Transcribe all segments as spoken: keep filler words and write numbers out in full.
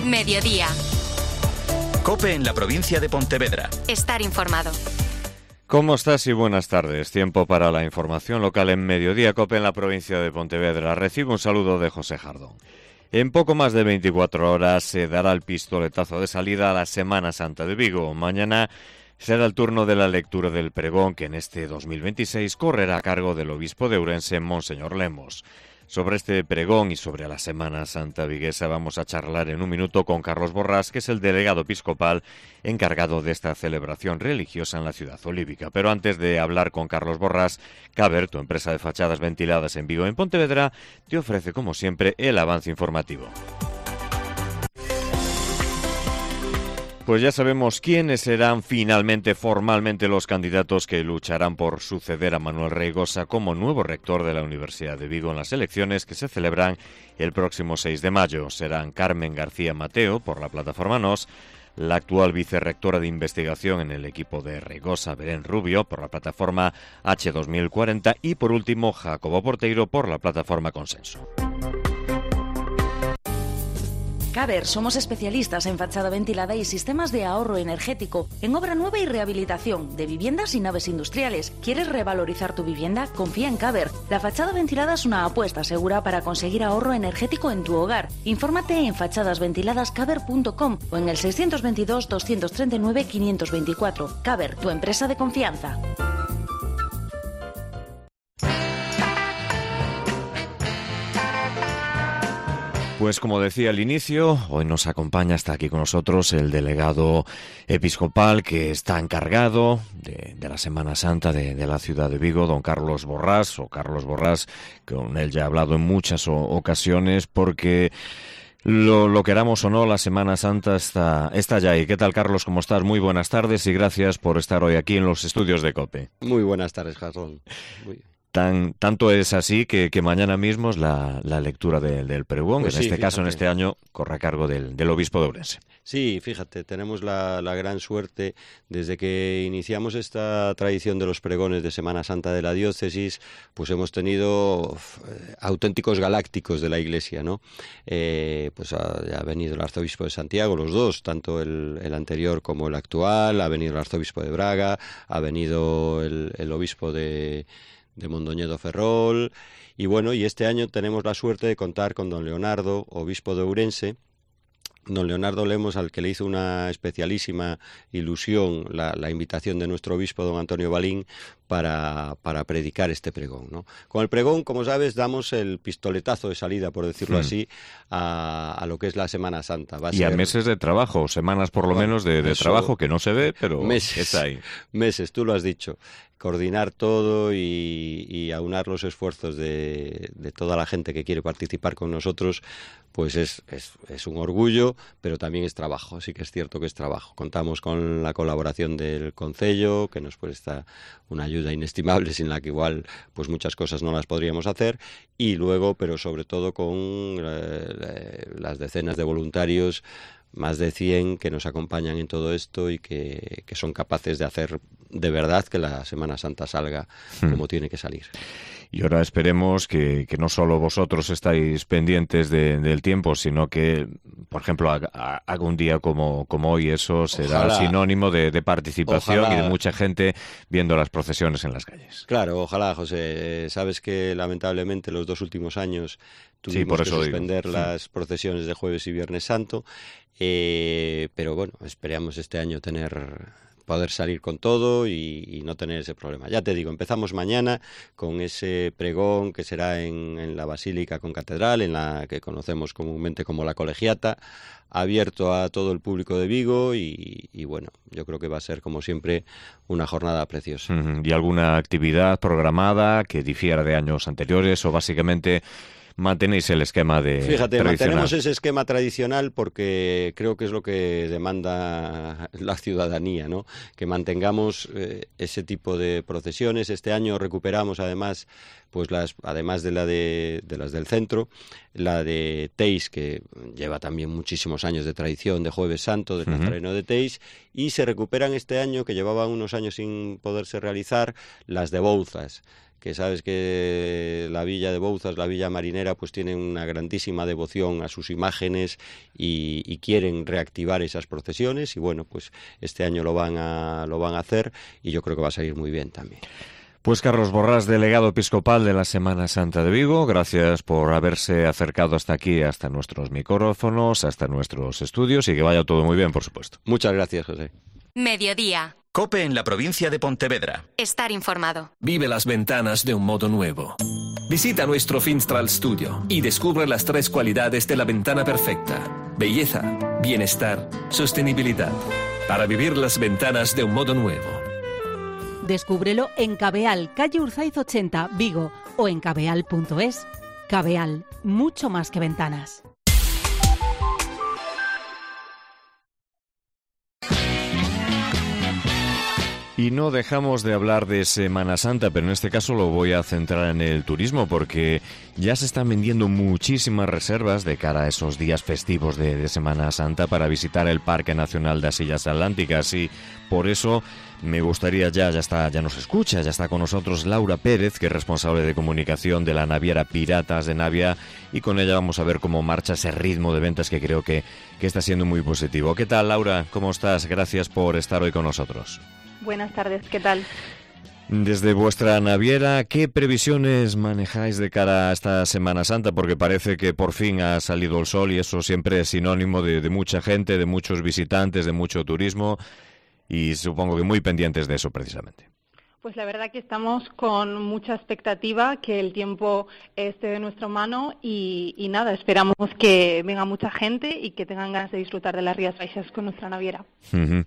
Mediodía. COPE en la provincia de Pontevedra. Estar informado. ¿Cómo estás y buenas tardes? Tiempo para la información local en Mediodía, COPE en la provincia de Pontevedra. Recibo un saludo de José Jardón. En poco más de veinticuatro horas se dará el pistoletazo de salida a la Semana Santa de Vigo. Mañana será el turno de la lectura del pregón, que en este dos mil veintiséis correrá a cargo del obispo de Ourense, Monseñor Lemos. Sobre este pregón y sobre la Semana Santa viguesa vamos a charlar en un minuto con Carlos Borrás, que es el delegado episcopal encargado de esta celebración religiosa en la ciudad olívica. Pero antes de hablar con Carlos Borrás, Caber, tu empresa de fachadas ventiladas en Vigo, en Pontevedra, te ofrece, como siempre, el avance informativo. Pues ya sabemos quiénes serán finalmente, formalmente, los candidatos que lucharán por suceder a Manuel Reigosa como nuevo rector de la Universidad de Vigo en las elecciones que se celebran el próximo seis de mayo. Serán Carmen García Mateo, por la plataforma Nos, la actual vicerrectora de investigación en el equipo de Reigosa, Belén Rubio, por la plataforma H dos mil cuarenta, y por último Jacobo Porteiro, por la plataforma Consenso. Caber, somos especialistas en fachada ventilada y sistemas de ahorro energético, en obra nueva y rehabilitación de viviendas y naves industriales. ¿Quieres revalorizar tu vivienda? Confía en Caber. La fachada ventilada es una apuesta segura para conseguir ahorro energético en tu hogar. Infórmate en fachadas ventiladas caber punto com o en el seiscientos veintidós, doscientos treinta y nueve, quinientos veinticuatro. Caber, tu empresa de confianza. Pues como decía al inicio, hoy nos acompaña, está aquí con nosotros el delegado episcopal que está encargado de, de la Semana Santa de, de la ciudad de Vigo, don Carlos Borrás, o Carlos Borrás, con él ya he hablado en muchas o, ocasiones, porque lo, lo queramos o no, la Semana Santa está, está ya ahí. ¿Qué tal, Carlos? ¿Cómo estás? Muy buenas tardes y gracias por estar hoy aquí en los estudios de COPE. Muy buenas tardes, Jardón. Muy... Tan, tanto es así que, que mañana mismo es la, la lectura de, del pregón, pues que en sí, este fíjate. caso, en este año, corre a cargo del, del obispo de Ourense. Sí, fíjate, tenemos la, la gran suerte, desde que iniciamos esta tradición de los pregones de Semana Santa de la diócesis, pues hemos tenido eh, auténticos galácticos de la Iglesia, ¿no? Eh, pues ha, ha venido el arzobispo de Santiago, los dos, tanto el, el anterior como el actual, ha venido el arzobispo de Braga, ha venido el, el obispo de... de Mondoñedo Ferrol, y bueno, y este año tenemos la suerte de contar con don Leonardo, obispo de Ourense, don Leonardo Lemos, al que le hizo una especialísima ilusión la, la invitación de nuestro obispo, don Antonio Balín, para, para predicar este pregón, ¿no? Con el pregón, como sabes, damos el pistoletazo de salida, por decirlo hmm. así, a, a lo que es la Semana Santa. Va a y ser... a meses de trabajo, semanas por lo bueno, menos de, de eso... trabajo, que no se ve, pero meses, está ahí. Meses, tú lo has dicho. Coordinar todo y, y aunar los esfuerzos de, de toda la gente que quiere participar con nosotros, pues es, es, es un orgullo, pero también es trabajo, sí que es cierto que es trabajo. Contamos con la colaboración del Concello, que nos presta una ayuda inestimable, sin la que igual pues muchas cosas no las podríamos hacer, y luego, pero sobre todo con eh, las decenas de voluntarios, más de cien, que nos acompañan en todo esto y que, que son capaces de hacer de verdad que la Semana Santa salga hmm. como tiene que salir. Y ahora esperemos que, que no solo vosotros estáis pendientes de, del tiempo, sino que, por ejemplo, haga, haga un día como, como hoy, eso será ojalá, sinónimo de, de participación ojalá. y de mucha gente viendo las procesiones en las calles. Claro, ojalá, José. Sabes que lamentablemente los dos últimos años tuvimos sí, por eso que suspender digo. las sí. procesiones de Jueves y Viernes Santo, eh, pero bueno, esperamos este año tener... poder salir con todo y, y no tener ese problema. Ya te digo, empezamos mañana con ese pregón que será en, en la Basílica con Catedral, en la que conocemos comúnmente como la Colegiata, abierto a todo el público de Vigo y, y bueno, yo creo que va a ser como siempre una jornada preciosa. Uh-huh. ¿Y alguna actividad programada que difiera de años anteriores o básicamente mantenéis el esquema de Fíjate, mantenemos ese esquema tradicional porque creo que es lo que demanda la ciudadanía, ¿no? Que mantengamos eh, ese tipo de procesiones. Este año recuperamos además, pues las, además de la de, de las del centro, la de Teis, que lleva también muchísimos años de tradición de Jueves Santo, del uh-huh. Nazareno de Teis, y se recuperan este año, que llevaban unos años sin poderse realizar, las de Bouzas, que sabes que la villa de Bouzas, la villa marinera, pues tienen una grandísima devoción a sus imágenes y, y quieren reactivar esas procesiones, y bueno, pues este año lo van a lo van a hacer, y yo creo que va a salir muy bien también. Pues Carlos Borrás, delegado episcopal de la Semana Santa de Vigo, gracias por haberse acercado hasta aquí, hasta nuestros micrófonos, hasta nuestros estudios, y que vaya todo muy bien, por supuesto. Muchas gracias, José. Mediodía. COPE en la provincia de Pontevedra. Estar informado. Vive las ventanas de un modo nuevo. Visita nuestro Finstral Studio y descubre las tres cualidades de la ventana perfecta: belleza, bienestar, sostenibilidad. Para vivir las ventanas de un modo nuevo. Descúbrelo en Cabeal, calle Urzaiz ochenta, Vigo, o en cabeal punto es. Cabeal, mucho más que ventanas. Y no dejamos de hablar de Semana Santa, pero en este caso lo voy a centrar en el turismo, porque ya se están vendiendo muchísimas reservas de cara a esos días festivos de, de Semana Santa para visitar el Parque Nacional de las Illas Atlánticas, y por eso me gustaría ya, ya está, ya nos escucha, ya está con nosotros Laura Pérez, que es responsable de comunicación de la naviera Piratas de Navia, y con ella vamos a ver cómo marcha ese ritmo de ventas que creo que, que está siendo muy positivo. ¿Qué tal, Laura? ¿Cómo estás? Gracias por estar hoy con nosotros. Buenas tardes, ¿qué tal? Desde vuestra naviera, ¿qué previsiones manejáis de cara a esta Semana Santa? Porque parece que por fin ha salido el sol, y eso siempre es sinónimo de, de mucha gente, de muchos visitantes, de mucho turismo, y supongo que muy pendientes de eso precisamente. Pues la verdad que estamos con mucha expectativa, que el tiempo esté de nuestra mano, y, y nada, esperamos que venga mucha gente y que tengan ganas de disfrutar de las Rías Baixas con nuestra naviera. Uh-huh.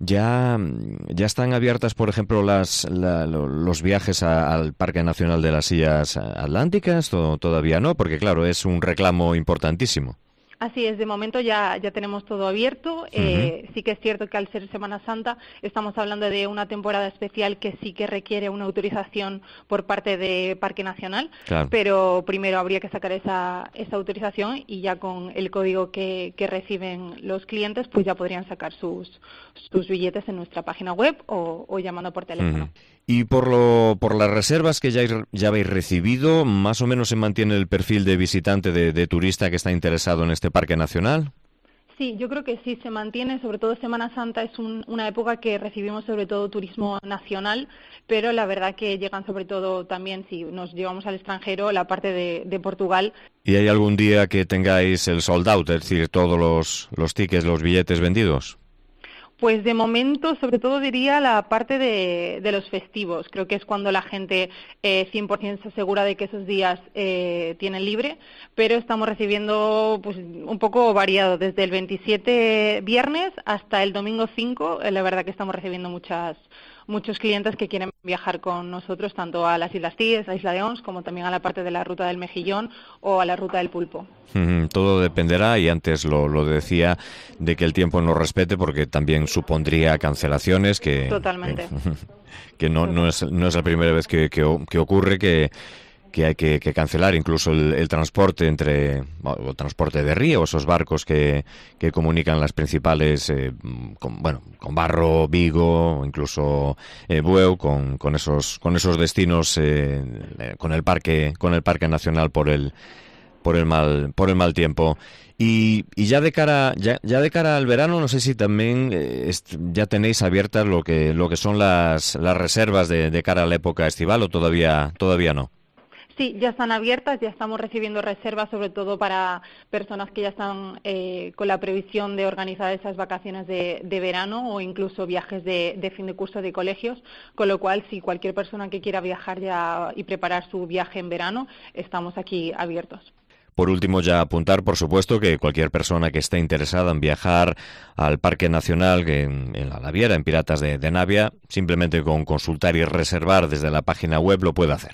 Ya, ya están abiertas, por ejemplo, las, la, los viajes a, al Parque Nacional de las Illas Atlánticas, o todavía no, porque claro, es un reclamo importantísimo. Así es, de momento ya, ya tenemos todo abierto. Uh-huh. Eh, sí que es cierto que al ser Semana Santa estamos hablando de una temporada especial que sí que requiere una autorización por parte de Parque Nacional, claro. Pero primero habría que sacar esa, esa autorización, y ya con el código que, que reciben los clientes, pues ya podrían sacar sus, sus billetes en nuestra página web o, o llamando por teléfono. Uh-huh. Y por lo por las reservas que ya, ya habéis recibido, ¿más o menos se mantiene el perfil de visitante, de, de turista que está interesado en este Parque Nacional? Sí, yo creo que sí, se mantiene. Sobre todo Semana Santa es un, una época que recibimos sobre todo turismo nacional, pero la verdad que llegan sobre todo también, si nos llevamos al extranjero, la parte de, de Portugal. ¿Y hay algún día que tengáis el sold out, es decir, todos los, los tickets, los billetes vendidos? Pues de momento, sobre todo diría la parte de, de los festivos. Creo que es cuando la gente eh, cien por ciento se asegura de que esos días eh, tienen libre, pero estamos recibiendo pues un poco variado, desde el veintisiete viernes hasta el domingo cinco. Eh, la verdad que estamos recibiendo muchas muchos clientes que quieren viajar con nosotros, tanto a las Islas Cíes, a Isla de Ons, como también a la parte de la Ruta del Mejillón o a la Ruta del Pulpo. Mm, todo dependerá, y antes lo, lo decía, de que el tiempo nos respete, porque también supondría cancelaciones, que Totalmente. que, que no, no, es, no es la primera vez que, que, que ocurre que que hay que, que cancelar incluso el, el transporte entre o transporte de río, esos barcos que, que comunican las principales eh, con, bueno, con Barro, Vigo, incluso eh, Bueu, con, con esos con esos destinos eh, con el parque con el parque nacional por el por el mal por el mal tiempo. Y, y ya de cara ya, ya de cara al verano, no sé si también eh, est, ya tenéis abiertas lo que lo que son las las reservas de, de cara a la época estival, o todavía todavía no. Sí, ya están abiertas, ya estamos recibiendo reservas, sobre todo para personas que ya están eh, con la previsión de organizar esas vacaciones de, de verano, o incluso viajes de, de fin de curso de colegios, con lo cual, si cualquier persona que quiera viajar ya y preparar su viaje en verano, estamos aquí abiertos. Por último, ya apuntar, por supuesto, que cualquier persona que esté interesada en viajar al Parque Nacional en, en la Naviera, en Piratas de, de Navia, simplemente con consultar y reservar desde la página web lo puede hacer.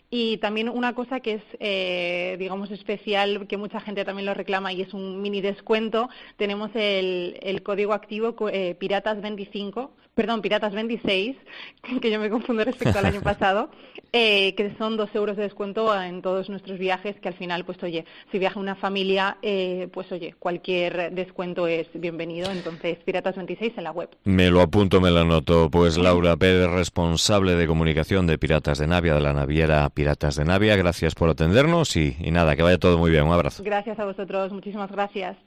Y también una cosa que es, eh, digamos, especial, que mucha gente también lo reclama y es un mini descuento, tenemos el, el código activo eh, Piratas veinticinco, perdón, Piratas veintiséis, que yo me confundo respecto al año pasado, eh, que son dos euros de descuento en todos nuestros viajes, que al final, pues oye, si viaja una familia, eh, pues oye, cualquier descuento es bienvenido. Entonces, Piratas veintiséis en la web. Me lo apunto, me lo anoto. Pues Laura Pérez, responsable de comunicación de Piratas de Navia, de la naviera Piratas de Navia, gracias por atendernos y, y nada, que vaya todo muy bien. Un abrazo. Gracias a vosotros, muchísimas gracias.